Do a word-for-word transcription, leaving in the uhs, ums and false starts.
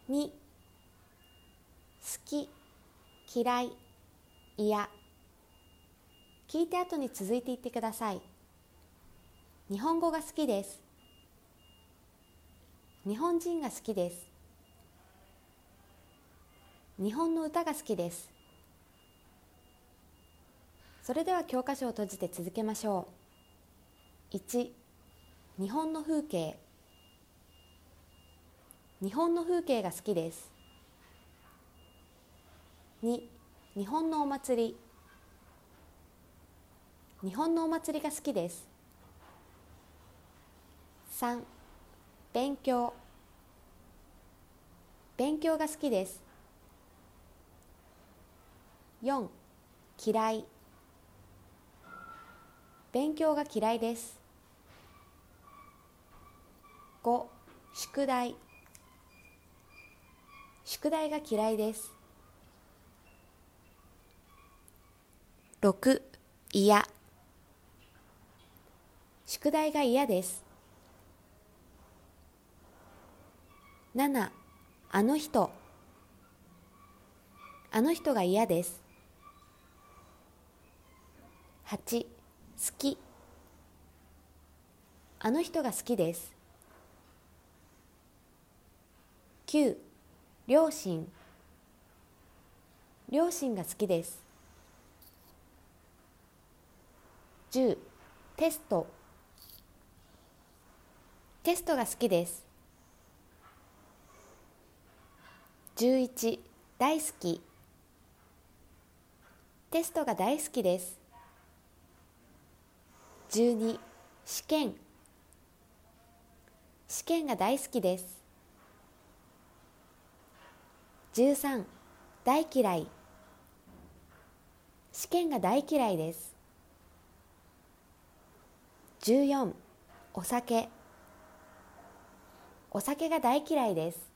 に、好き、嫌い、嫌。聞いて後に続いていってください。日本語が好きです。日本人が好きです。日本の歌が好きです。それでは教科書を閉じて続けましょう。いち、日本の風景。日本の風景が好きです。に、日本のお祭り。日本のお祭りが好きです。さん、勉強。勉強が好きです。よん、嫌い。勉強が嫌いです。ご、宿題。宿題が嫌いです。ろく、嫌。宿題が嫌です。なな、あの人。あの人が嫌です。はち、好き。あの人が好きです。きゅう、両親。両親が好きです。じゅう、テスト。テストが好きです。じゅういち、大好き。テストが大好きです。じゅうに、試験。試験が大好きです。じゅうさん、大嫌い。試験が大嫌いです。じゅうよん、お酒。お酒が大嫌いです。